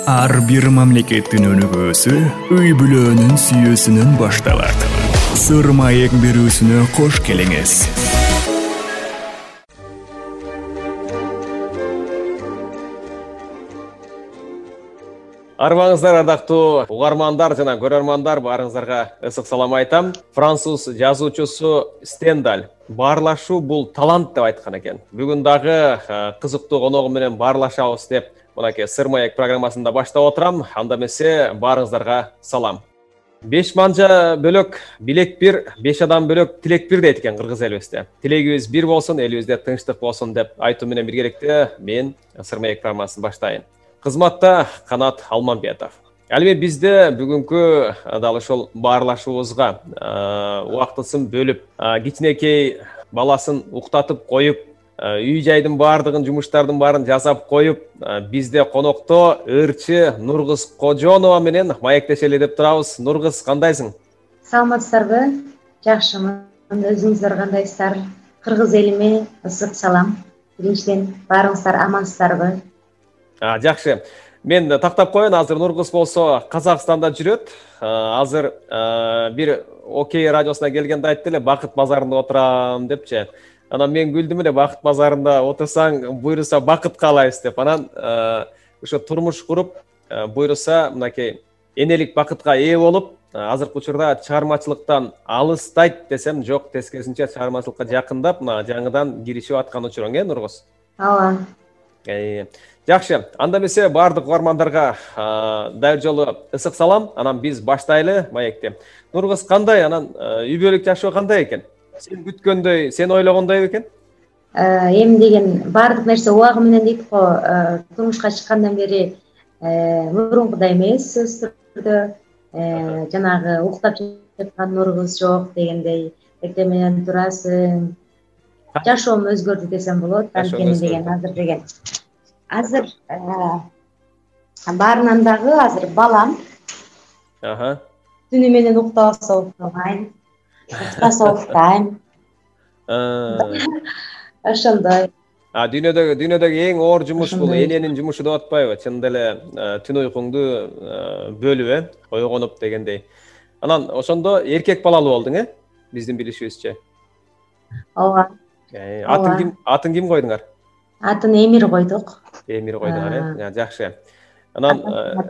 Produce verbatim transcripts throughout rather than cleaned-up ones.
Ар бир мамлекеттин өнүгүүсү үй бүлөнүн сүйүүсүнөн башталат. Сыр маек берүүсүнө кош келиңиз. Арбаңыздар ардактуу угармандар жана көрөрмандар, баарыңыздарга ысык салам айтам. Француз жазуучусу Стендаль баарлашуу бул талант деп айткан экен. Бүгүн дагы кызыктуу коногу менен баарлашабыз деп мынакей Сыр маек программасында баштап отурам. Анда эмесе баарыңыздарга салам. Беш манжа бөлөк билек бир, беш адам бөлөк тилек бир дейт экен кыргыз элибизде. Тилегибиз бир болсун, элибизде тынчтык болсун деп айтуу менен биргеликте мен Сыр маек программасын баштайын. Кызматта Канат Алманбетов. Ал эми бизде бүгүнкү дал ошол баарлашуубузга убактысын бөлүп, кичинекей баласын уктатып коюп, үй жайдын баардыгын, жумуштардын баарын жасап коюп, бизде конокто ырчы Нургыз Кожонова менен маектешели деп турабыз. Нургыз, кандайсың? Саламатсыздарбы? Жакшымын. Өзүңүздөр кандайсыздар? Кыргыз элиме ысык салам. Биринчиден баарыңыздар амансыздарбы? Жакшы. Мен тактап коеюн, азыр Нургыз болсо Казакстанда жүрөт. Азыр бир Окей радиосуна келгенде айтты эле, Бакыт базарында отурам депчи. Анан мен күлдүм эле, Бакыт базарында отурсаң, буйруса Бакытка алайбыз деп. Анан ошо турмуш куруп, буйруса мынакей энелик бакытка ээ болуп, азыркы учурда чыгармачылыктан алыстайт десем жок, тескерисинче чыгармачылыкка жакындап, мына жаңыдан киришип аткан учуруң, э, Нургыз? Ооба. Жакшы, анда эмесе баардык угармандарга дайыр жолу ысык салам. Анан биз баштайлы маекти. Нургыз, кандай? Анан үй бүлөлүк жашоо кандай экен? Сен күткөндөй, сен ойлогондой экен? Эми деген баардык нерсе убагы менен дейт го. Турмушка чыккандан бери мурункудай эмес, сөзсүз түрдө жанагы уктап жаткан Нургыз жок дегендей, эртең менен турасың. Жашоом өзгөрдү десем болот. Анткени деген азыр деген азыр баарынан дагы азыр балам. Аха. Түнү менен уктабаса уктабайм, уктаса уктайм. Ошондой. А дүйнөдөгү дүйнөдөгү эң оор жумуш бул эненин жумушу деп атпайбы? Чындап эле түн уйкуңду бөлүп, э, ойгонуп дегендей. Анан ошондо эркек балалуу болдуң, э? Биздин билишибизче. Ооба. Атын ким, атын ким койдуңар? Атын Эмир койдук. Эмир койдуңар, э? Жакшы. Анан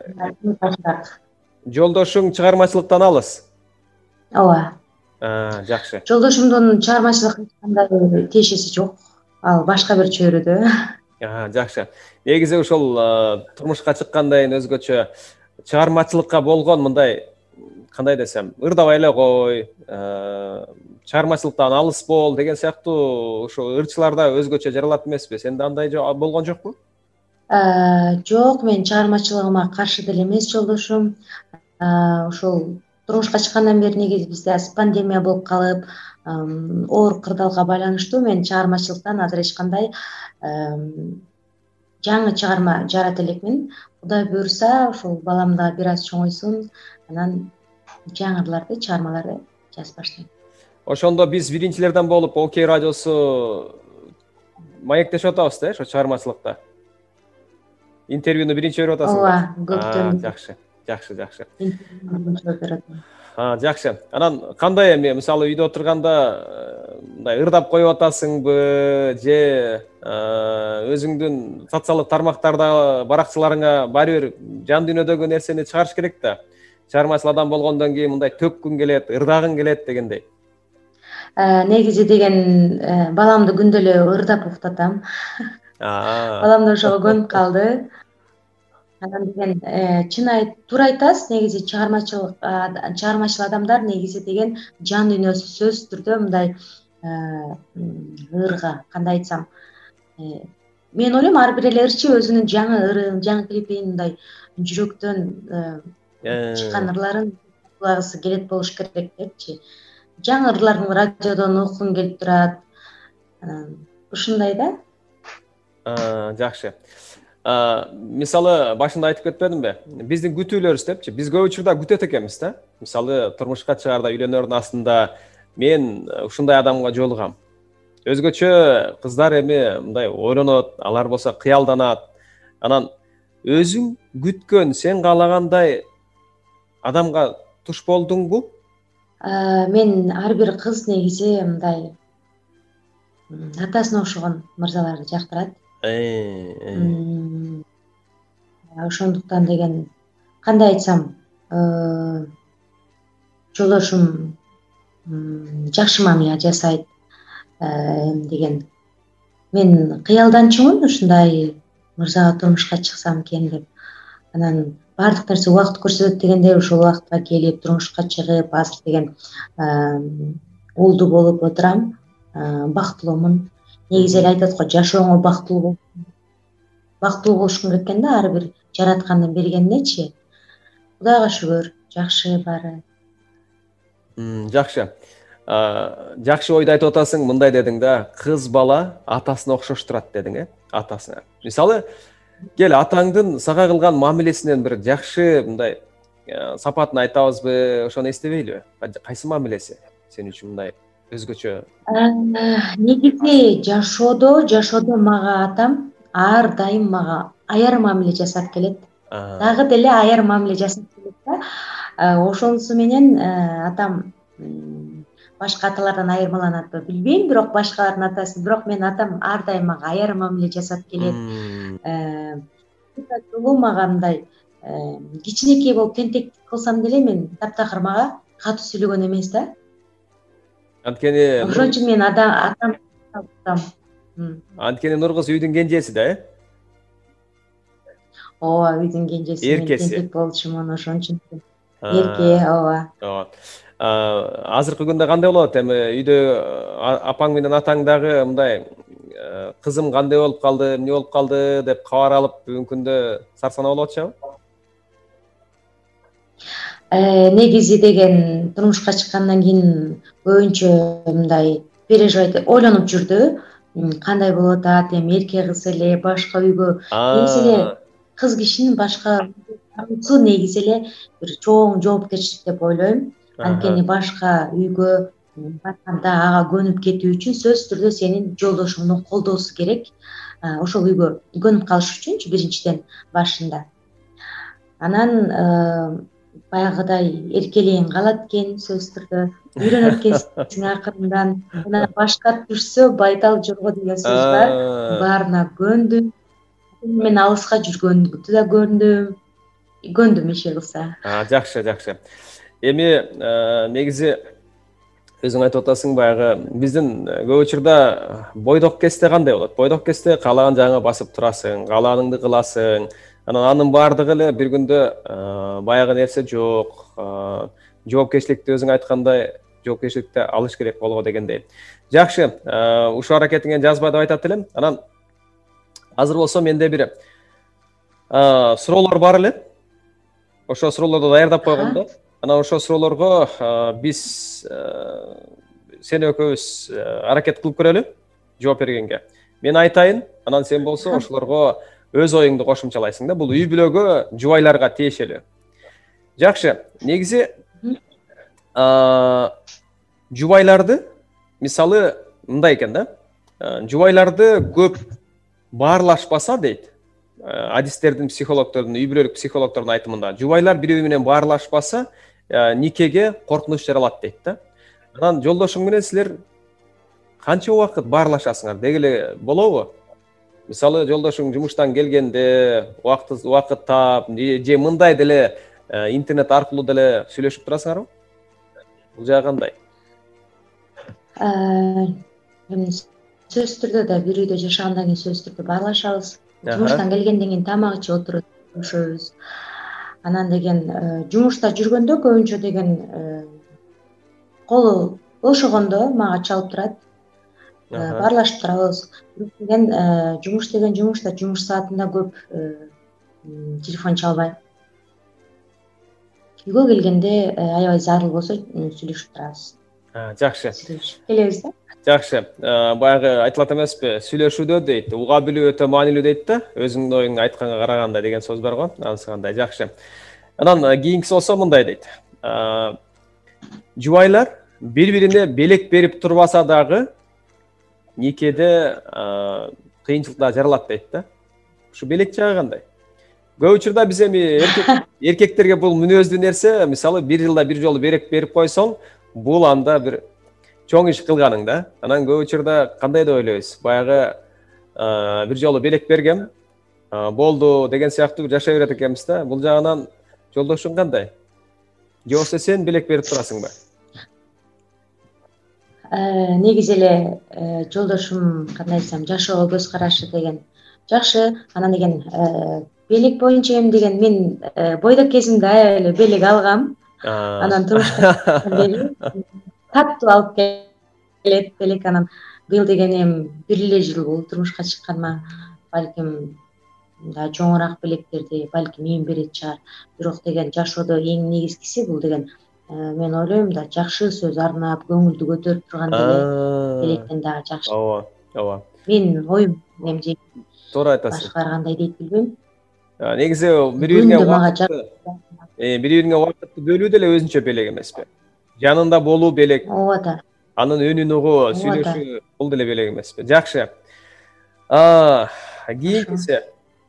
жолдошуң чыгармачылыктан алыс? Ооба. Жакшы. Жолдошумдун чыгармачылыкка кандай тиешеси жок. Ал башка бир чөйрөдө. Жакшы. Негизи ошол турмушка чыккандан өзгөчө чыгармачылыкка болгон мындай, кандай десем, ырдабай эле кой, чыгармачылыктан алыс бол деген сыяктуу ошо ырчыларда өзгөчө жаралат эмеспи? Сенде андай болгон жокпу? Жок, мен чыгармачылыгыма каршы деле эмес жолдошум. Ошол турмушка чыккандан бери негизи бизде пандемия болуп калып, оор кырдаалга байланыштуу мен чыгармачылыктан азыр эч кандай жаңы чыгарма жарата элекмин. Кудай буйруса, ошол балам да бир аз чоңойсун, анан жаңыларды, чыгармаларды жазып баштайм. Ошондо биз биринчилерден болуп Окей радиосу маектешип атабыз да, ошо чыгармачылыкта. Интервьюну биринчи берип атасың. Ооба, көптөн. Жакшы, жакшы, жакшы. Жакшы. Анан кандай эми, мисалы үйдө отурганда мындай ырдап коюп атасыңбы, же өзүңдүн социалдык тармактарда баракчыларыңа баары бир жан дүйнөдөгү нерсени чыгарыш керек да. Чыгармачыл адам болгондон кийин мындай төккүң келет, ырдагың келет дегендей. Негизи деген баламды күндө эле ырдап уктатам. Балам да ошого көнүп калды. Анан деген чын айт, туура айтасыз, негизи чыгармачыл чыгармачыл адамдар негизи деген жан дүйнөсү сөзсүз түрдө мындай ырга, кандай айтсам, мен ойлойм ар бир эле ырчы өзүнүн жаңы ырын, жаңы клипин мындай жүрөктөн чыккан ырларын улагысы келет болуш керек депчи. Жаңы ырларын радиодон окугуң келип турат. Ушундай да. Жакшы. Мисалы башында айтып кетпедимби? Биздин күтүүлөрүбүз депчи. Биз көп учурда күтөт экенбиз да. Мисалы турмушка чыгарда үйлөнөрдүн астында мен ушундай адамга жолугам. Өзгөчө кыздар эми мындай ойлонот, алар болсо кыялданат. Анан өзүң күткөн, сен каалагандай адамга туш болдуңбу? Мен ар бир кыз негизи мындай атасына окшогон мырзаларды жактырат. Ошондуктан деген кандай айтсам, жолдошум жакшы мамиле жасайт деген. Мен кыялданчумун ушундай мырзага турмушка чыксам экен деп. Анан баардык нерсе убакыт көрсөтөт дегендей ошол убакытка келип турмушка чыгып, азыр деген улду болуп отурам. Бактылуумун. Негизи эле айтат го, жашооңо бактылуу бол. Бактылуу болушуң керек экен да, ар бир жараткандын бергенинечи. Кудайга шүгүр, жакшы баары. Жакшы. Жакшы ойду айтып атасың, мындай дедиң да, кыз бала атасына окшоштурат дедиң, э? Атасына. Мисалы, кел атаңдын сага кылган мамилесинен бир жакшы мындай сапатын айтабызбы, ошону эстебейлиби? Кайсы мамилеси сен үчүн мындай өзгөчө? Негизи жашоодо, жашоодо мага атам ар дайым мага аяр мамиле жасап келет. Дагы деле аяр мамиле жасап келет да. Ошонусу менен атам башка аталардан айырмаланатпы билбейм, бирок башкалардын атасы, бирок менин атам ар дайым мага аяр мамиле жасап келет. Жолу мага мындай кичинекей болуп тентектик кылсам деле мен таптакыр мага катуу сүйлөгөн эмес да. Анткени ошон үчүн мен атам атам. Анткени Нургыз үйдүн кенжеси да, э? Ооба, үйдүн кенжеси. Эркеси. Тентек болчумун, ошон үчүн. Эрке, ооба. Ооба. Азыркы күндө кандай болот? Эми үйдө апаң менен атаң дагы мындай кызым кандай болуп калды, эмне болуп калды деп кабар алып бүгүнкү күндө сарсанаа болуп атышабы? Негизи деген турмушка чыккандан кийин көбүнчө мындай переживать, ойлонуп жүрдү. Кандай болуп атат, эми эрке кыз эле башка үйгө. Негизи эле кыз кишинин башка үйгө негизи эле бир чоң жоопкерчилик деп ойлойм. Анткени башка үйгө барганда ага көнүп кетүү үчүн сөзсүз түрдө сенин жолдошуңдун колдоосу керек. Ошол үйгө көнүп калыш үчүнчү биринчиден башында. Анан баягыдай эркелигиң калат экен, сөзсүз түрдө үйрөнөт экенсиң акырындан. Анан башка түшсө байтал жорго деген сөз бар. Баарына көндүм. Мен алыска жүргөндү да көндүм. Көндүм иши кылса. Жакшы, жакшы. Эми негизи өзүң айтып атасың, баягы биздин көп учурда бойдок кезде кандай болот? Бойдок кезде каалаган жагыңа басып турасың, каалаганыңды кыласың. Анан анын баардыгы эле бир күндө баягы нерсе жок. Жоопкерчиликти өзүң айткандай, жоопкерчиликти алыш керек болго дегендей. Жакшы, ушул аракетиңен жазба деп айтат элем. Анан азыр болсо менде бир суроолор бар эле. Ошо суроолорду даярдап койгом да. Анан ошол суроолорго биз сен экөөбүз аракет кылып көрөлү жооп бергенге. Мен айтайын, анан сен болсо ошолорго өз оюңду кошумчалайсың да. Бул үй бүлөгө, жубайларга тиешелүү. Жакшы, негизи жубайларды, мисалы мындай экен да. Жубайларды көп баарлашпаса дейт. Адистердин, психологдордун, үй бүлөлүк психологдордун айтымында. Жубайлар бири-бири менен баарлашпаса, никеге коркунуч жаралат дейт да. Анан жолдошуң менен силер канча убакыт баарлашасыңар? Деги эле болобу? Мисалы, жолдошуң жумуштан келгенде убакыт убакыт таап, же мындай деле интернет аркылуу деле сүйлөшүп турасыңарбы? Бул жагы кандай? Сөзсүз түрдө да бир үйдө жашагандан кийин сөзсүз түрдө баарлашабыз. Жумуштан келгенден кийин тамак ичип отуруп көрүшөбүз. Анан деген жумушта жүргөндө көбүнчө деген колу бошогондо мага чалып турат. Баарлашып турабыз. Деген жумуш деген жумушта, жумуш саатында көп телефон чалбайм. Үйгө келгенде аябай зарыл болсо сүйлөшүп турабыз. Жакшы. Келебиз да. Жакшы. Баягы айтылат эмеспи? Сүйлөшүүдө дейт, уга билүү өтө маанилүү дейт да. Өзүңдүн оюңду айтканга караганда деген сөз бар го. Анысы кандай? Жакшы. Анан кийинкиси болсо мындай дейт. Жубайлар бири-бирине белек берип турбаса дагы никеде кыйынчылыктар жаралат дейт да. Ушу белек жагы кандай? көп учурда биз эми эркек эркектерге бул мүнөздүү нерсе. Мисалы бир жылда бир жолу берек берип койсоң, бул анда бир чоң иш кылганың да. Анан көп учурда кандай деп ойлойбуз? Баягы бир жолу белек бергем, болду деген сыяктуу бир жашай берет экенбиз да. Бул жагынан жолдошуң кандай? Же болбосо сен белек берип турасыңбы? Негизи эле жолдошум кандай десем, жашоого көз карашы деген жакшы. Анан деген белек боюнча эми деген мен бойдок кезимде аябай эле белек алгам. Анан турмушка бери катуу алып келет белек. Анан быйыл деген эми бир эле жыл болду турмушка чыкканыма. Балким мындай чоңураак белектерди балким эми берет чыгар. Бирок деген жашоодо эң негизгиси бул деген мен ойлойм да жакшы сөз арнап, көңүлдү көтөрүп турган деле белектен дагы жакшы. Ооба, ооба. Менин оюм эмже. Туура айтасың. Башкалар кандай дейт билбейм. Негизи бири бирине убакытты, бири бирине убакытты бөлүү деле өзүнчө белек эмеспи? Жанында болуу белек. Ооба да. Анын үнүн угуу, сүйлөшүү бул деле белек эмеспи? Жакшы. Кийинкиси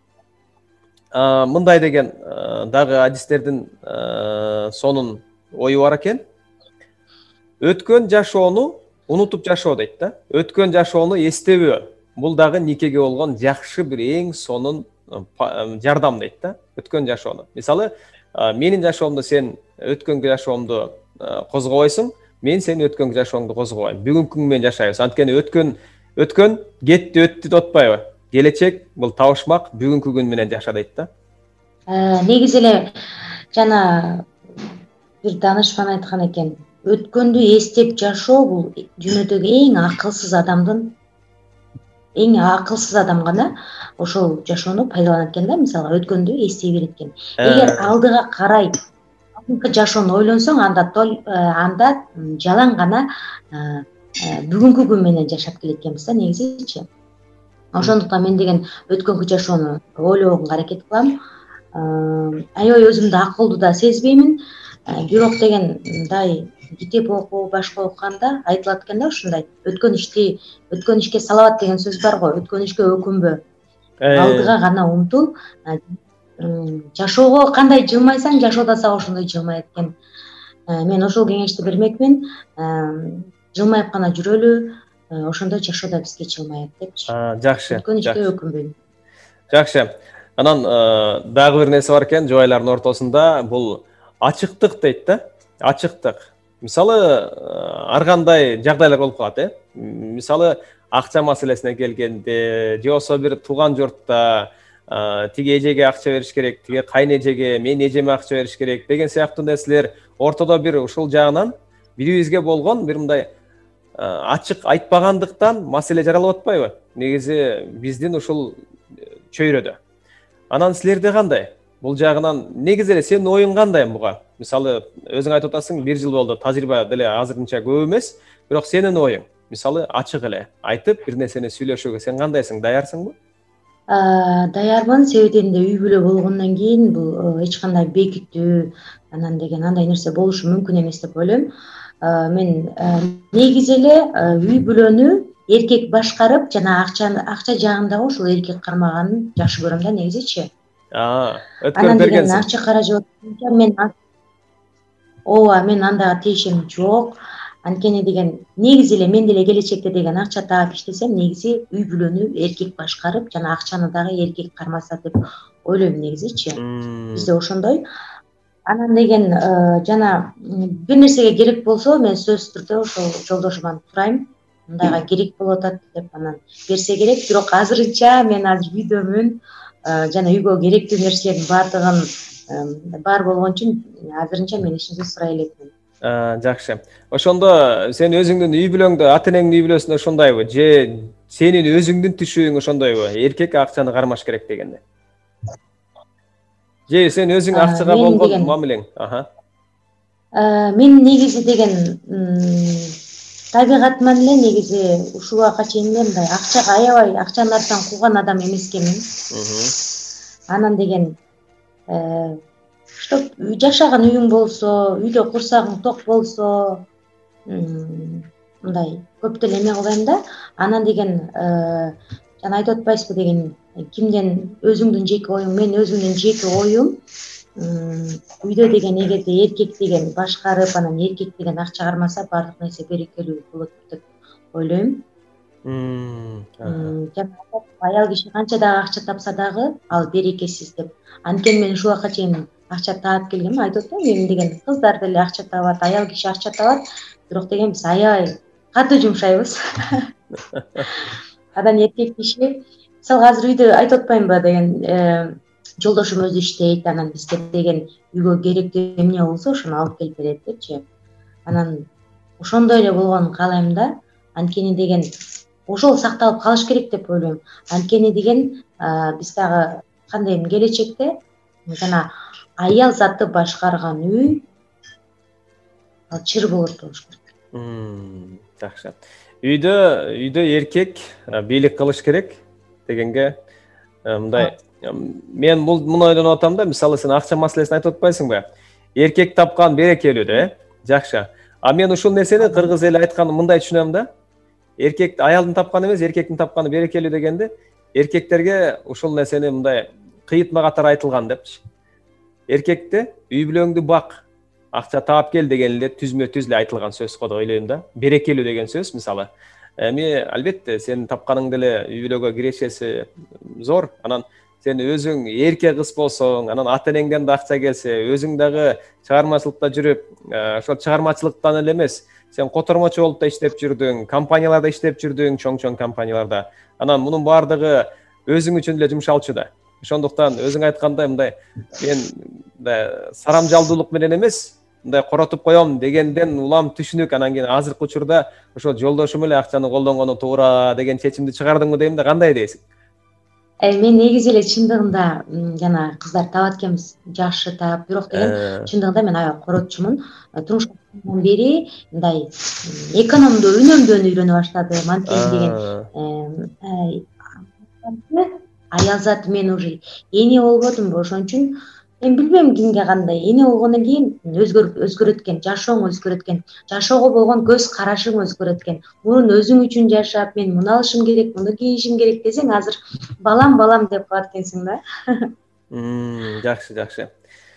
мындай деген дагы адистердин сонун ою бар экен. Өткөн жашоону унутуп жашоо дейт да. Өткөн жашоону эстебөө. Бул дагы никеге болгон жакшы бир эң сонун жардам дейт да. Өткөн жашоону. Мисалы, менин жашоомду сен өткөнгү жашоомду козгобойсуң, мен сенин өткөнгү жашооңду козгобойм. Бүгүнкүң менен жашайбыз. Анткени өткөн өткөн кетти, өттү деп атпайбы? Келечек бул табышмак, бүгүнкү күн менен жаша дейт да. Негизи эле жана бир данышпан айткан экен, өткөндү эстеп жашоо бул дүйнөдөгү эң акылсыз адамдын эң акылсыз адам гана ошол жашоону пайдаланат экен да. Мисалы, өткөндү эстей берет экен. Эгер алдыга карай жашоону ойлонсоң, анда анда жалаң гана бүгүнкү күн менен жашап келет экенбиз да негизичи. Ошондуктан мен деген өткөнгү жашоону ойлогонго аракет кылам. Аябай өзүмдү акылдуу да сезбеймин. Бирок деген мындай китеп окуу, башка окуганда айтылат экен да ушундай. Өткөн ишти өткөн ишке салават деген сөз бар го. Өткөн ишке өкүнбө. Алдыга гана умтул. Жашоого кандай жылмайсаң, жашоо да сага ошондой жылмайт экен. Мен ошол кеңешти бермекмин. Жылмайып гана жүрөлү. Ошондо жашоо да бизге жылмайт депчи. Жакшы. Өткөн ишке өкүнбөйм. Жакшы. Анан дагы бир нерсе бар экен жубайлардын ортосунда, бул ачыктык дейт да. Ачыктык. Мисалы, ар кандай жагдайлар болуп калат, э? Мисалы, акча маселесине келгенде, же болбосо бир тууган журтта тиги эжеге акча бериш керек, тиги кайын эжеге, мен эжеме акча бериш керек деген сыяктуу нерселер ортодо бир ушул жагынан бирибизге болгон бир мындай ачык айтпагандыктан маселе жаралып атпайбы? Негизи биздин ушул чөйрөдө. Анан силерде кандай? Бул жагынан негизи эле сенин оюң кандай буга? Мисалы, өзүң айтып атасың, бир жыл болду, тажрыйба деле азырынча көп эмес, бирок сенин оюң, мисалы, ачык эле айтып, бир нерсени сүйлөшүүгө сен кандайсың? Даярсыңбы? Даярмын. Себеби эмне үй бүлө болгондон кийин бул эч кандай бекитүү, анан деген андай нерсе болушу мүмкүн эмес деп ойлойм. Мен негизи эле үй бүлөнү эркек башкарып, жана акча акча жагында ошол эркек кармаганын жакшы көрөм да негизичи. Өткөрүп бергенсиң. Акча каражат боюнча мен ооба, мен анда тиешим жок. Анткени деген негизи эле мен деле келечекте деген акча таап иштесем, негизи үй бүлөнү эркек башкарып, жана акчаны дагы эркек кармаса деп ойлойм негизичи. Бизде ошондой. Анан деген жана бир нерсеге керек болсо, мен сөзсүз түрдө ошол жолдошуман сурайм. Мындайга керек болуп атат деп, анан берсе керек. Бирок азырынча мен азыр үйдөмүн. Жана үйгө керектүү нерселердин баардыгын бар болгон үчүн азырынча мен эч нерсе сурай элекмин. Жакшы. Ошондо сен өзүңдүн үй бүлөңдө, ата энеңдин үй бүлөсүндө ошондойбу? Же сенин өзүңдүн түшүгүң ошондойбу? Эркек акчаны кармаш керек дегенде. Же сен өзүң акчага болгон мамилең? Мен негизи деген табигатыман эле негизи ушул убакка чейин эле мындай акчага аябай акчанын артынан кууган адам эмес экенмин. Анан деген чтоб жашаган үйүң болсо, үйдө курсагың ток болсо, мындай көп деле эме кылбайм да. Анан деген жана айтып атпайсызбы деген, кимден өзүңдүн жеке оюң, мен өзүмдүн жеке оюм үйдө деген, эгерде эркек деген башкарып, анан эркек деген ак чыгармаса, баардык нерсе берекелүү болот деп ойлойм. Жана аял киши канча дагы акча тапса дагы ал берекесиз деп. Анткени мен ушул убакка чейин акча таап келгем, айтып атпаймынбы, мен деген кыздар деле акча табат, аял киши акча табат, бирок деген биз аябай катуу жумшайбыз. Анан эркек киши, мисалы азыр үйдө айтып атпаймынбы деген, жолдошум өзү иштейт, анан бизге деген үйгө керектүү эмне болсо ошону алып келип берет депчи. Анан ошондой эле болгонун каалайм да. Анткени деген ошол сакталып калыш керек деп ойлойм. Анткени деген биз дагы кандай эми келечекте жана аял заты башкарган үй ал чыр болот болуш керек. Жакшы. Үйдө үйдө эркек бийлик кылыш керек дегенге мындай, мен бул муну ойлонуп атам да, мисалы сен акча маселесин айтып атпайсыңбы? Эркек тапкан берекелүү да, жакшы. А мен ушул нерсени кыргыз эли айтканын мындай түшүнөм да. Эркек аялдын тапканы эмес, эркектин тапканы берекелүү дегенде, эркектерге ушул нерсени мындай кыйытма катары айтылган депчи. Эркекте үй бүлөңдү бак, акча таап кел деген эле түзмө түз эле айтылган сөз го деп ойлойм да. Берекелүү деген сөз, мисалы. Эми албетте сен тапканың деле үй бүлөгө кирешеси зор. Анан сен өзүң эрке кыз болсоң, анан ата энеңден да акча келсе, өзүң дагы чыгармачылыкта жүрүп, ошол чыгармачылыктан эле эмес, сен котормочу болуп да иштеп жүрдүң, компанияларда иштеп жүрдүң, чоң-чоң компанияларда. Анан мунун баардыгы өзүң үчүн эле жумшалчу да. Ошондуктан өзүң айткандай мындай мен сарамжалдуулук менен эмес, мындай коротуп коем дегенден улам түшүнүк, анан кийин азыркы учурда ошол жолдошум эле акчаны колдонгону туура деген чечимди чыгардыңбы дейм да, кандай дейсиң? Мен негизи эле чындыгында жана кыздар таап аткенбиз, жакшы таап, бирок деген чындыгында мен аябай коротчумун. Турмушка чыккандан бери мындай экономдуу, үнөмдүүнү үйрөнө баштадым. Анткени деген аял заты мен уже эне болбодумбу, ошон үчүн мен билбейм кимге кандай. Эне болгондон кийин өзгөрүп өзгөрөт экен, жашооң өзгөрөт экен, жашоого болгон көз карашың өзгөрөт экен. Мурун өзүң үчүн жашап, мен муну алышым керек, муну кийишим керек десең, азыр балам балам деп калат экенсиң да. Жакшы, жакшы.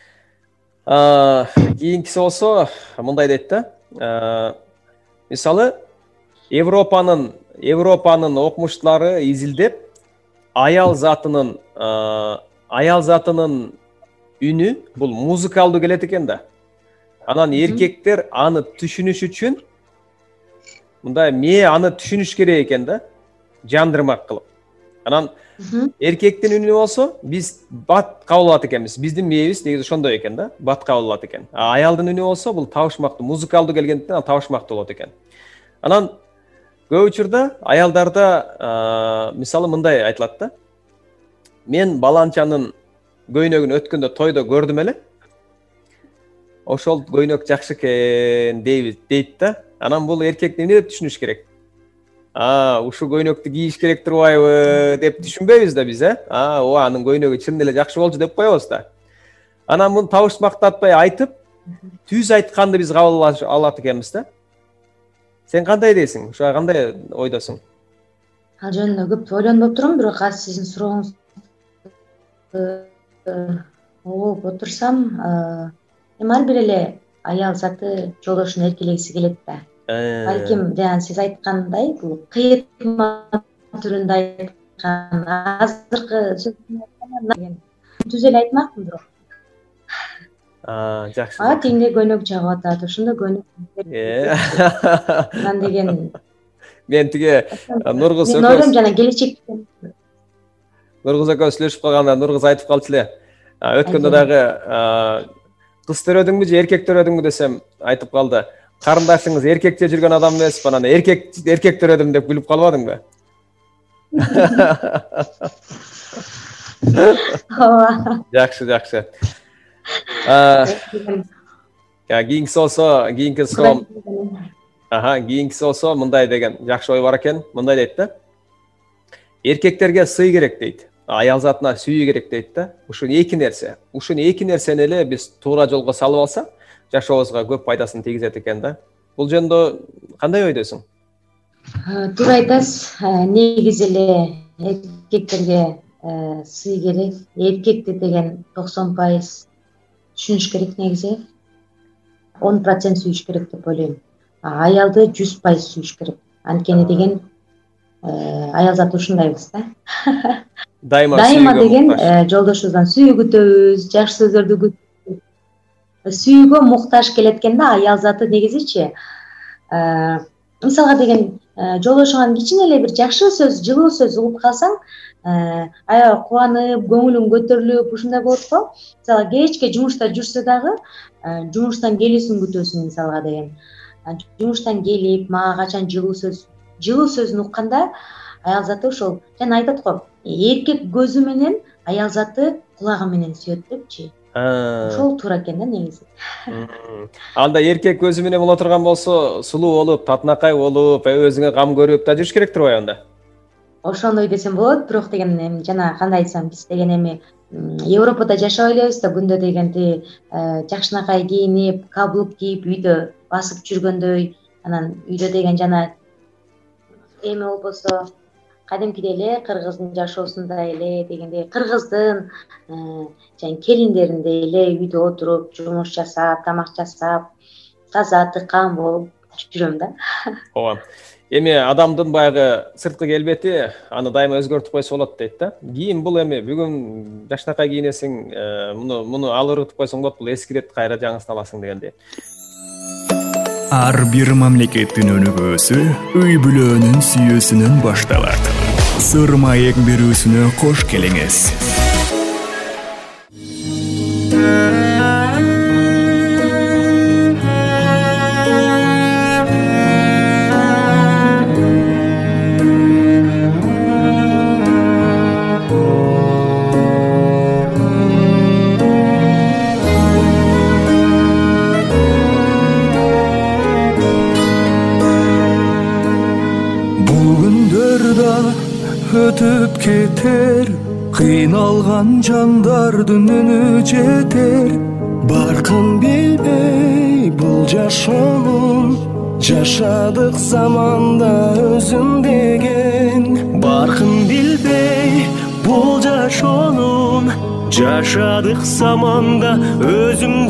Кийинкиси болсо мындай дейт да. Мисалы, Европанын Европанын окумуштуулары изилдеп, аял затынын аял затынын үнү бул музыкалдуу келет экен да. Анан эркектер аны түшүнүш үчүн мындай мээ аны түшүнүш керек экен да, жандырмак кылып. Анан эркектин үнү болсо биз бат кабыл алат экенбиз. Биздин мээбиз негизи ошондой экен да, бат кабыл алат экен. А аялдын үнү болсо бул табышмактуу, музыкалдуу келгендиктен табышмактуу болот экен. Анан көп учурда аялдарда мисалы мындай айтылат да. Мен баланчанын көйнөгүн өткөндө тойдо көрдүм эле. Ошол көйнөк жакшы экен дейт да. Анан бул эркекти эмне деп түшүнүш керек? А, ушу көйнөктү кийиш керек турбайбы деп түшүнбөйбүз да биз, э? А, ооба, анын көйнөгү чын эле жакшы болчу деп коебуз да. Анан муну табышмактатпай айтып, түз айтканды биз кабыл алат экенбиз да. Сен кандай дейсиң? Ушуга кандай ойдосуң? Ал жөнүндө көп ойлонуп отурум, бирок азыр сиздин сурооңуз угуп отурсам, эми ар бир эле аял заты жолдошун эркелегиси келет да. Балким жана сиз айткандай, бул кыйытма түрүндө айткан азыркы сөзүн түз эле айтмакмын, бирок. А, жакшы. А, теңде көйнөк жагып атат, ошондо көйнөк. Анан деген мен тиге Нургуз экөөбүз. Мен ойлойм жана келечекте Нургуз экөөбүз сүйлөшүп калганда Нургуз айтып калчу эле. Өткөндө дагы кыз төрөдүңбү же эркек төрөдүңбү десем айтып калды. Карындашыңыз эркекче жүргөн адам эмес, анан эркек эркек төрөдүм деп күлүп калбадыңбы? ооба. Жакшы, жакшы. Кийинкиси болсо, кийинкиси болсо, аха, кийинкиси болсо мындай деген жакшы ой бар экен. Мындай дейт да. Эркектерге сый керек дейт. Аял затына сүйүү керек дейт да. Ушул эки нерсе. Ушул эки нерсени эле биз туура жолго салып алсак, жашообузга көп пайдасын тийгизет экен да. Бул жөнүндө кандай ойдосуң? Туура айтасыз. Негизи эле эркектерге сый керек. Эркекти деген токсон пайыз түшүнүш керек негизи. он процент сүйүш керек деп ойлойм. Аялды жүз пайыз сүйүш керек. Анткени деген аял заты ушундайбыз да. Дайыма Дайыма деген жолдошубуздан сүйүү күтөбүз, жакшы сөздөрдү күтөбүз. Сүйүүгө муктаж келет экен да аял заты негизичи. Мисалга деген жолдошуңан кичине эле бир жакшы сөз, жылуу сөз угуп калсаң, аябай кубанып, көңүлүң көтөрүлүп, ушундай болот го. Мисалга кечке жумушта жүрсө дагы, жумуштан келүүсүн күтөсүң мисалга деген. Жумуштан келип, мага качан жылуу сөз, жылуу сөзүн укканда аял заты ошол жана айтат го, эркек көзү менен аял заты кулагы менен сүйөт депчи. Ошол туура экен да негизи. Анда эркек көзү менен боло турган болсо, сулуу болуп, татынакай болуп, өзүңө кам көрүп да жүрүш керек турбайбы анда? Ошондой десем болот, бирок деген эми жана кандай айтсам, биз деген эми Европада жашап элебиз да, күндө дегенди жакшынакай кийинип, каблук кийип, үйдө басып жүргөндөй, анан үйдө деген жана эми болбосо кадимкидей эле кыргыздын жашоосундай эле дегендей, кыргыздын жана келиндериндей эле үйдө отуруп, жумуш жасап, тамак жасап, таза тыккан болуп жүрөм да. Ооба. Эми адамдын баягы сырткы келбети аны дайыма өзгөртүп койсо болот дейт да. Кийим бул эми бүгүн жакшынакай кийинесиң, муну муну алыртып койсоң болот, бул эскирет, кайра жаңысын аласың дегендей. Ар бир мамлекеттин өнүгүүсү үй бүлөнүн сүйүүсүнөн башталат. Сыр маек берүүсүнө кош келиңиз. Өтүп кетер, кыйналган жандардын үнү жетер. Баркын билбей бул жашоонун, жашадык заманда өзүм деген. Баркын билбей бул жашоонун, жашадык заманда өзүм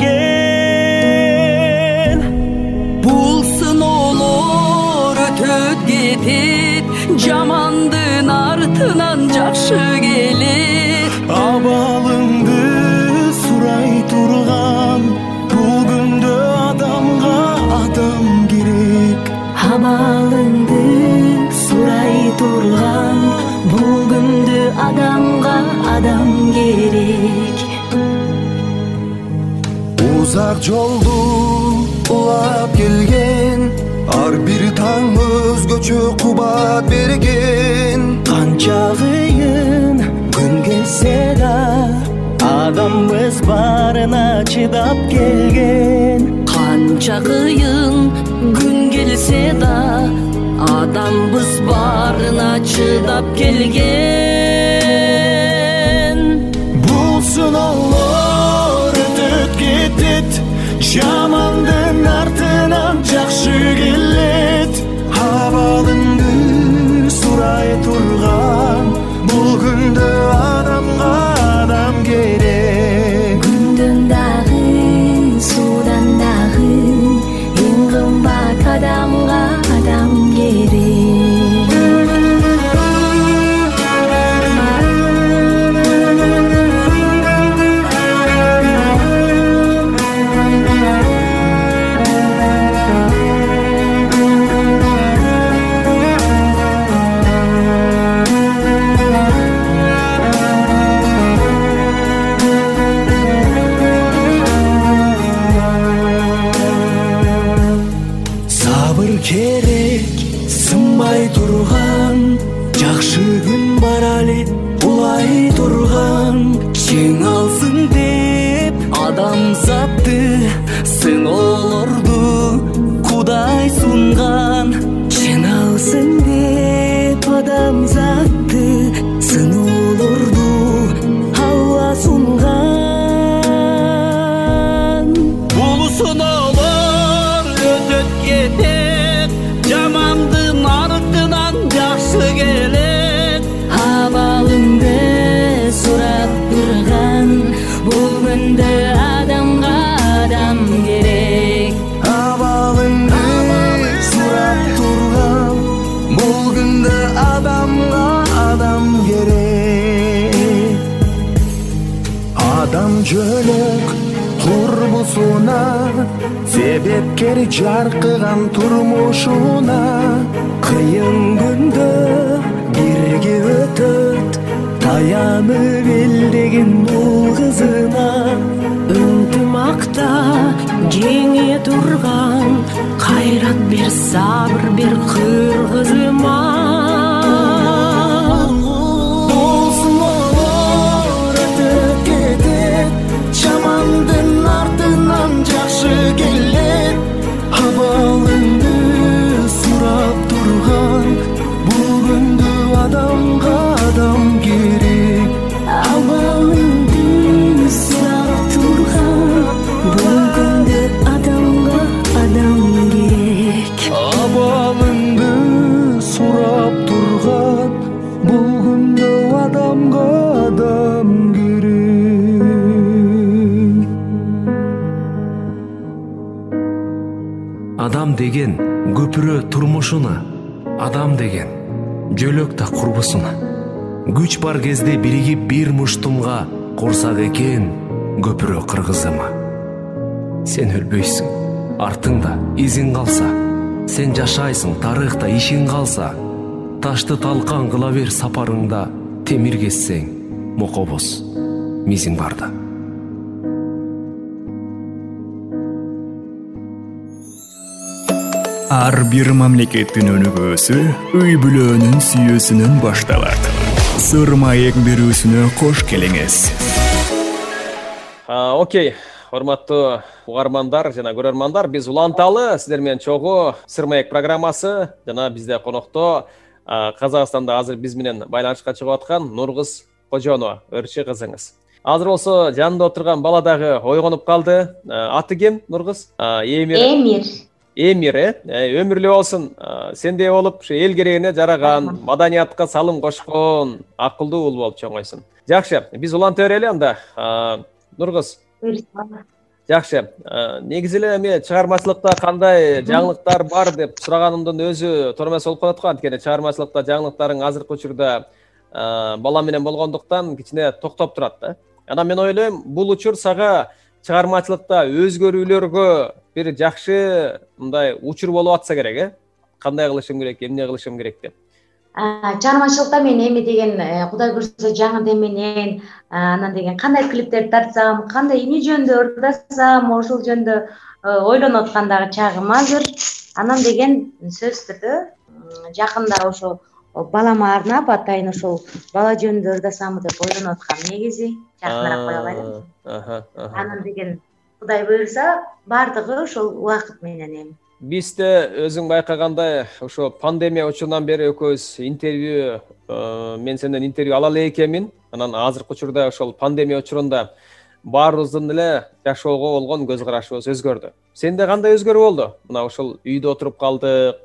деген. Бул сыноолор өтөт кетет, жамандын артынан жакшы келет. Абалыңды сурай турган, бул күндө адамга адам керек. Абалыңды сурай турган, бул күндө адамга адам керек. Узак жолду улап келген, ар бир таң өзгөчө кубат берген. Канча кыйын күн келсе да, адамбыз барына чыдап келген. Канча кыйын күн келсе да, адамбыз барына чыдап келген. Бул сыноолор өтөт кетет, жамандын артынан жакшы келет. Абалыңды сурай турган, бул күндө адамга адам керек. Күндөн дагы, суудан дагы, эң кымбат адамга адам керек. Керек сынбай турган, жакшы күн бар али улай турган. Жеңалсын деп адамзатты, сыноолорду Кудай сунган. Жеңалсын деп адамзатты, сыноолорду Алла сунган. Бул сыноолор өтөт кетет, жамандын артынан жакшы келет. адам жөлөк турбусуна, себепкер жаркыган турмушуна. Кыйын күндө бирге өтөт, таянып элдеген бул кызына. Ынтымакта жеңе турган, кайрат бер, сабыр бер кыргызыма. Болсун олор өтүп кетет, жамандын артынан жакшы келет. Абалыңды сурап турган, бул күндө адамга адам керек. Абалыңды сурап турган, бул күндө адамга адам керек. Абалыңды сурап турган, бул күндө адамга адам керек. Адам деген көпүрө турмушуна, адам деген жөлөк та курбусуна. Күч бар кезде биригип бир муштумга курсак экен көпүрө кыргызыма. Сен өлбөйсүң, артыңда изиң калса, сен жашайсың, тарыхта ишиң калса. Ташты талкан кыла бер сапарыңда, темир кессең мокобоз мизиң барда. Ар бир мамлекеттин өнүгүүсү үй бүлөнүн сүйүүсүнөн башталат. Сыр маек берүүсүнө кош келиңиз. Окей, урматтуу угармандар жана көрөрмандар, биз уланталы сиздер менен чогуу Сыр маек программасы жана бизде конокто Казакстанда азыр биз менен байланышка чыгып аткан Нургыз Кожонова, өрчү кызыңыз. Азыр болсо жанында отурган бала дагы ойгонуп калды. Аты ким, Нургыз? Эмир. Эмир, э, өмүрлүү болсун. Сендей болуп, ушу эл керегине жараган, маданиятка салым кошкон, акылдуу уул болуп чоңойсуң. Жакшы, биз уланта берели анда. Нургыз. Жакшы. Негизи эле эми чыгармачылыкта кандай жаңылыктар бар деп сураганымдын өзү тормос болуп калат го. Анткени чыгармачылыкта жаңылыктарың азыркы учурда бала менен болгондуктан кичине токтоп турат да. Анан мен ойлойм, бул учур сага чыгармачылыкта өзгөрүүлөргө бир жакшы мындай учур болуп атса керек, э? Кандай кылышым керек, эмне кылышым керек деп. Чыгармачылыкта мен эми деген Кудай буйрса жаңы деменен, анан деген кандай клиптерди тартсам, кандай эмне жөнүндө ырдасам, ошол жөнүндө ойлонуп аткандагы чагым азыр. Анан деген сөзсүз түрдө жакында ошо балама арнап атайын ошол бала жөнүндө ырдасамбы деп ойлонуп аткам. Негизи жакыныраак кое алайын. Анан деген Кудай буйрса бардыгы ошол убакыт менен эми. Биз да өзүң байкагандай ошо пандемия учурунан бери экөөбүз интервью, мен сенден интервью ала элек экенмин. Анан азыркы учурда ошол пандемия учурунда баарыбыздын эле жашоого болгон көз карашыбыз өзгөрдү. Сенде кандай өзгөрүү болду? Мына ошол үйдө отуруп калдык,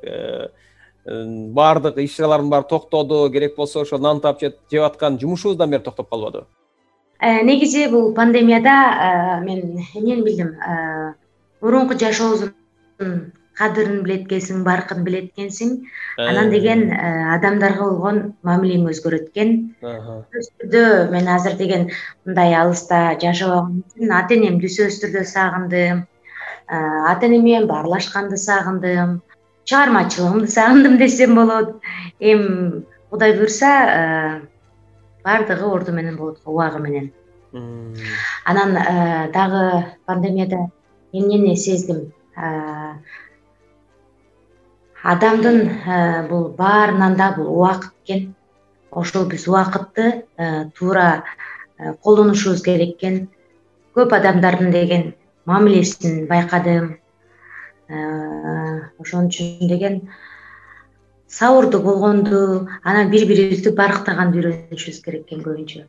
баардык иш-чаралардын баары токтоду, керек болсо ошо нан таап жеп аткан жумушубуздан бери токтоп калбадыбы? Негизи бул пандемияда мен эмнени билдим? Мурунку жашообуздун кадырын билет экенсиң, баркын билет экенсиң. Анан деген адамдарга болгон мамилең өзгөрөт экен. Сөзсүздө мен азыр деген мындай алыста жашабаган үчүн ата энемди сөзсүз түрдө сагындым. Ата энем менен баарлашканды сагындым. Чыгармачылыгымды сагындым десем болот. Эми Кудай буйрса бардыгы орду менен болот, убагы менен. Анан дагы пандемияда эмнени сездим? Адамдын бул баарынан да бул убакыт экен. Ошол биз убакытты туура колдонушубуз керек экен. Көп адамдардын деген мамилесин байкадым. Ошон үчүн деген сабырдуу болгонду, анан бири-бирибизди барктаганды үйрөнүшүбүз керек экен көбүнчө.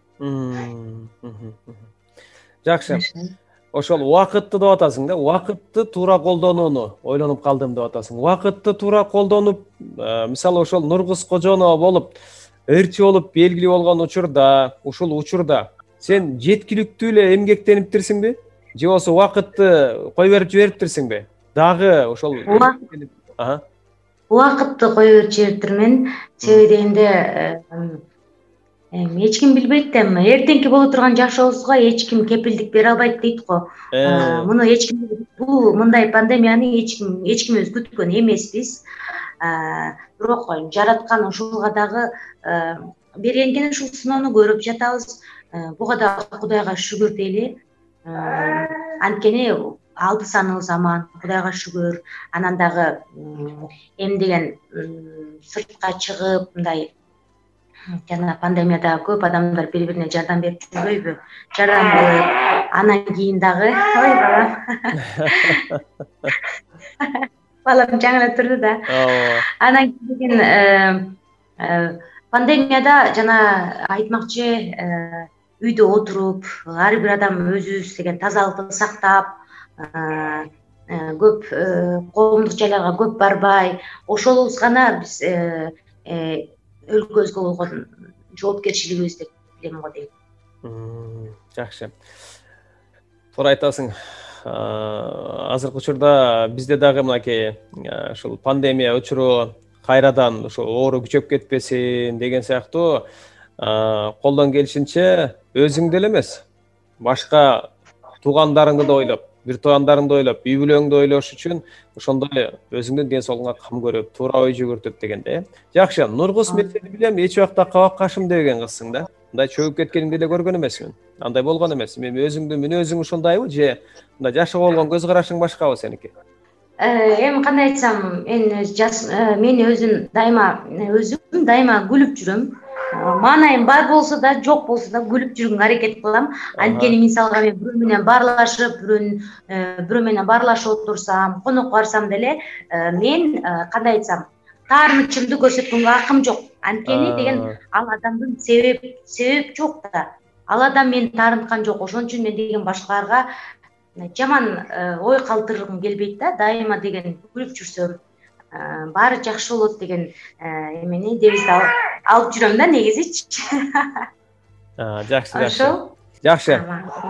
Жакшы. Ошол убакытты деп атасың да, убакытты туура колдонууну ойлонуп калдым деп атасың. Убакытты туура колдонуп, мисалы ошол Нургыз Кожонова болуп, ырчы болуп белгилүү болгон учурда, ушул учурда сен жеткиликтүү эле эмгектениптирсиңби? Же болбосо убакытты кой берип жибериптирсиңби? Дагы ошол убакытты кой берип жибериптирмин. Себеби дегенде эми эч ким билбейт да, эми эртеңки боло турган жашообузга эч ким кепилдик бере албайт дейт го. Муну эч ким, бул мындай пандемияны эч ким эч кимибиз күткөн эмеспиз. Бирок жараткан ушуга дагы бергенген ушул сыноону көрүп жатабыз. Буга дагы Кудайга шүгүр дейли. Анткени алды саныбыз аман, Кудайга шүгүр. Анан дагы эмдеген сыртка чыгып мындай жана пандемияда көп адамдар бири бирине жардам берип жүрбөйбү? Жардам кылып, анан кийин дагы ой балам. Балам жаңы эле турду да. Анан кийин пандемияда жана айтмакчы үйдө отуруп, ар бир адам өзүбүз деген тазалыкты сактап, көп коомдук жайларга көп барбай, ошолубуз гана биз өлкөбүзгө болгон жоопкерчилигибиз деп билем го дейм. Жакшы. Туура айтасың. Азыркы учурда бизде дагы мынакей ушул пандемия учуру кайрадан ошо оору күчөп кетпесин деген сыяктуу колдон келишинче өзүңдү эле эмес, башка туугандарыңды да ойлоп, бир туугандарыңды ойлоп, үй бүлөңдү ойлош үчүн ошондой өзүңдүн ден соолугуңа кам көрүп, туура ой жүгүртөт дегенде. Жакшы, Нургуз, мен сени билем, эч убакта кабак кашым деген кызсың да. Мындай чөгүп кеткениңди эле көргөн эмесмин. Андай болгон эмес. Мен өзүңдүн мүнөзүң ушундайбы же мындай жашоого болгон көз карашың башкабы сеники? Эми кандай айтсам, мен мен өзүм дайыма өзүм дайыма күлүп жүрөм. Маанайым бар болсо да, жок болсо да күлүп жүргөнгө аракет кылам. Анткени мисалга мен бирөө менен баарлашып, бирөө менен баарлашып отурсам, конок барсам деле, мен кандай айтсам, таарынычымды көрсөткөнгө акым жок. Анткени деген ал адамдын себеп себеп жок да. Ал адам мени таарынткан жок. Ошон үчүн мен деген башкаларга жаман ой калтыргым келбейт да. Дайыма деген күлүп жүрсөм, баары жакшы болот деген эмени девизди алып жүрөм да негизичи. Жакшы, жакшы. Жакшы.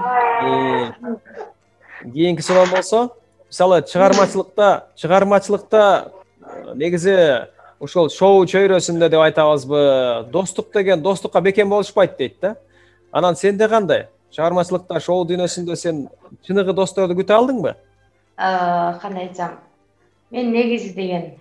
Кийинки суроо болсо, мисалы чыгармачылыкта, чыгармачылыкта негизи ошол шоу чөйрөсүндө деп айтабызбы, достук деген достукка бекем болушпайт дейт да. Анан сенде кандай? Чыгармачылыкта, шоу дүйнөсүндө сен чыныгы досторду күтө алдыңбы? Кандай айтсам, мен негизи деген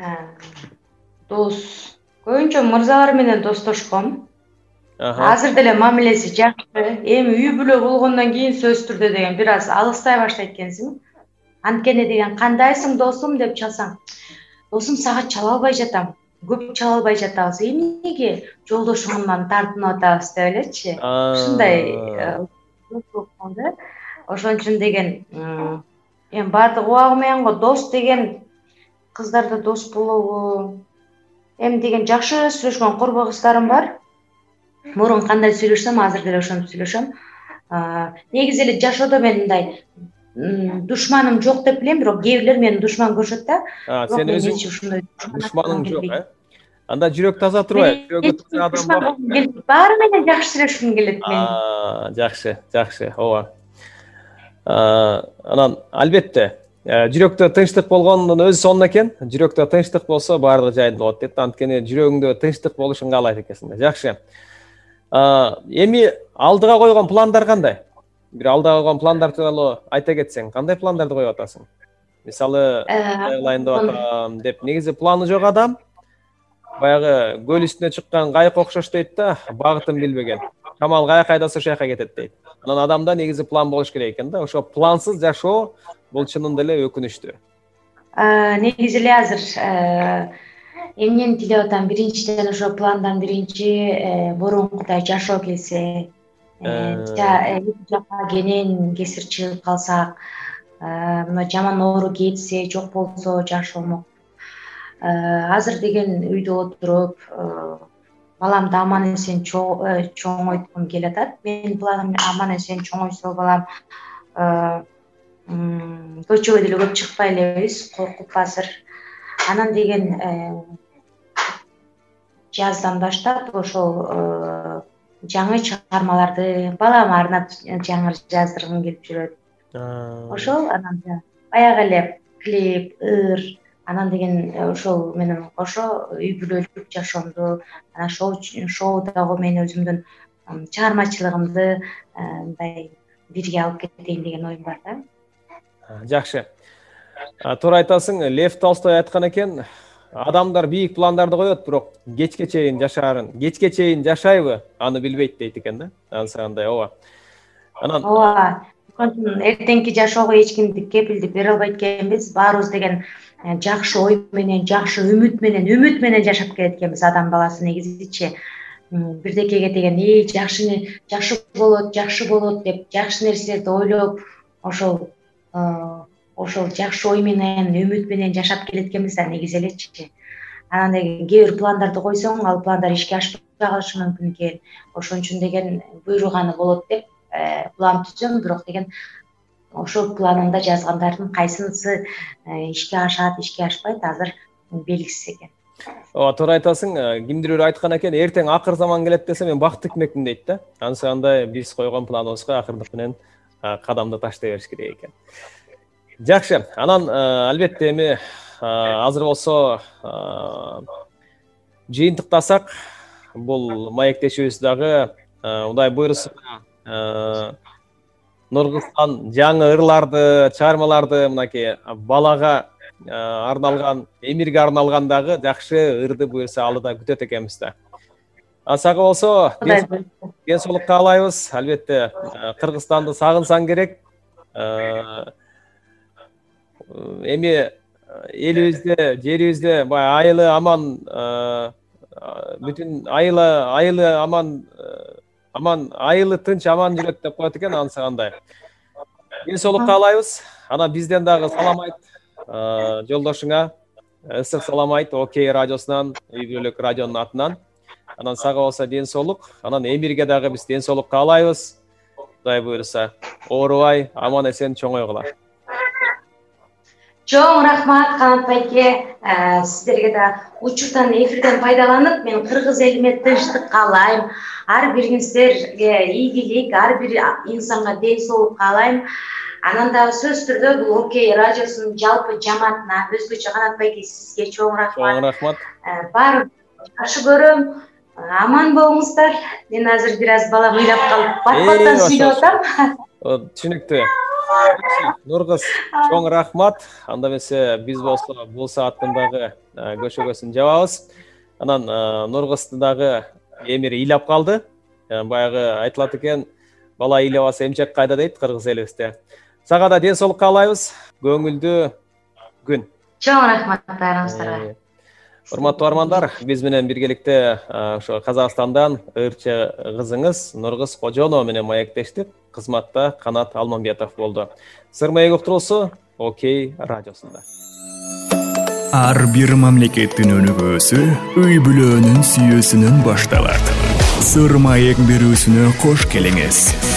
дос, көбүнчө мырзалар менен достошком. Азыр деле мамилеси жакшы. Эми үй бүлө болгондон кийин сөзсүз түрдө деген бир аз алыстай баштайт экенсиң. Анткени деген кандайсың досум деп чалсаң, досум сага чала албай жатам, көп чала албай жатабыз. Эмнеге жолдошуңдан тартынып атабыз деп элечи. Ушундай болду. Ошон үчүн деген эми баардык убагы менен го дос деген кыздарда дос болобу. Эми деген жакшы сүйлөшкөн корбой кыздарым бар. Мурун кандай сүйлөшсөм, азыр деле ошентип сүйлөшөм. Негизи эле жашоодо мен мындай душманым жок деп билем, бирок кээ бирлер мени душман көрүшөт да. Сен өзүң душманың жок, э? Анда жүрөк таза турбайбы? Жүрөгү таза адам бар. Баары менен жакшы сүйлөшкүм келет мен. Жакшы, жакшы, ооба. Анан албетте, жүрөктө тынчтык болгондун өзү сонун экен. Жүрөктө тынчтык болсо баардыгы жайында болот дейт. Анткени жүрөгүңдө тынчтык болушун каалайт экенсиң да. Жакшы. Эми алдыга койгон пландар кандай? Бир алдыга койгон пландар тууралуу айта кетсең, кандай пландарды коюп атасың? Мисалы, айлайын деп атам деп, негизи планы жок адам баягы көл үстүнө чыккан кайык окшош дейт да, багытын билбеген. Шамал каяка айдаса ошол жака кетет дейт. Анан адамда негизи план болуш керек экен да. Ошо плансыз жашоо бул чынында эле өкүнүчтүү. Негизи эле азыр эмнени тилеп атам, биринчиден ошо пландан биринчи мурункудай жашоо келсе, жакка кенен кесир чыгып калсак, мына жаман оору кетсе, жок болсо жакшы болмок. Азыр деген үйдө отуруп, баламды аман эсен чоңойткум келатат. Менин планым аман эсен чоңойсо балам, көчөгө деле көп чыкпай элебиз, коркуп азыр. Анан деген жаздан баштап ошол жаңы чыгармаларды балама арнап жаңы жаздыргым келип жүрөт. Ошол анан баягы эле клип, ыр, Анан деген ошол менен кошо үй бүлөлүк жашоомду, анан шоудагы мен өзүмдүн чыгармачылыгымды мындай бирге алып кетейин деген оюм бар да. Жакшы. Туура айтасың, Лев Толстой айткан экен, адамдар бийик пландарды коет, бирок кечке чейин жашаарын, кечке чейин жашайбы, аны билбейт дейт экен да. Ансандай, ооба. Анан ооба, эртеңки жашоого эч кимди кепилдик бере албайт экенбиз. Баарыбыз деген жакшы ой менен, жакшы үмүт менен, үмүт менен жашап келет экенбиз адам баласы негизичи. Бирдекеге деген эй жакшы жакшы болот, жакшы болот деп жакшы нерселерди ойлоп, ошол ошол жакшы ой менен, үмүт менен жашап келет экенбиз да негизи элечи. Анан деген кээ бир пландарды койсоң, ал пландар ишке ашпай калышы мүмкүн экен. Ошон үчүн деген буйруганы болот деп план түзөм, бирок деген ошол планында жазгандардын кайсынысы ишке ашат, ишке ашпайт азыр белгисиз экен. Ооба, туура айтасың. Кимдир бир айткан экен, эртең акыр заман келет десе мен бакыт тикмекмин дейт да. Ансандай биз койгон планыбызга акырдык менен кадамды таштай бериш керек экен. Жакшы. Анан албетте эми азыр болсо жыйынтыктасак, бул маектешибиз дагы мындай буйруса Нургызстан жаңы ырларды, чыгармаларды мынакей балага арналган, эмирге арналган дагы жакшы ырды буйруса алдыда күтөт экенбиз да. Асага болсо ден соолук каалайбыз. Албетте Кыргызстанды сагынсаң керек. Эми элибизде, жерибизде баягы айылы аман, бүтүн айылы айылы аман аман айылы тынч аман жүрөт деп коет экен, ансагандай. Ден соолук каалайбыз. Анан бизден дагы салам айт жолдошуңа, ысык салам айт Окей радиосунан, үй бүлөлүк радионун атынан. Анан сага болсо ден соолук, анан эмирге дагы биз ден соолук каалайбыз. Кудай буйруса, оорубай, аман эсен чоңойгула. Чоң рахмат Канат байке, сиздерге да учурдан эфирден пайдаланып, мен кыргыз элиме тынчтык каалайм. Ар бириңиздерге ийгилик, ар бир инсанга ден соолук каалайм. Анан дагы сөзсүз түрдө бул Окей радиосунун жалпы жамаатына, өзгөчө Канат байке сизге чоң рахмат. Чоң рахмат. Баары жакшы көрөм. Аман болуңуздар. Мен азыр бир аз балам ыйлап калып, бат-баттан сүйлөп атам. Түшүнүктүү. Нургыз, чоң рахмат. Анда эмесе биз болсо бул сааттын дагы көшөгөсүн жабабыз. Анан Нургызды дагы эмир ыйлап калды. Баягы айтылат экен, бала ыйлабаса эмчек кайда дейт кыргыз элибизде. Сага да ден соолук каалайбыз. Көңүлдүү күн. Чоң рахмат баарыңыздарга. Урматтуу армандар, биз менен биргеликте ошо Казакстандан ырчы кызыңыз Нургыз Кожонова менен маектештик. Кызматта Канат Алмамбетов болду. Сыр маек уктуруусу Окей радиосунда. Ар бир мамлекеттин өнүгүүсү үй бүлөнүн сүйүүсүнөн башталат. Сыр маек берүүсүнө кош келиңиз.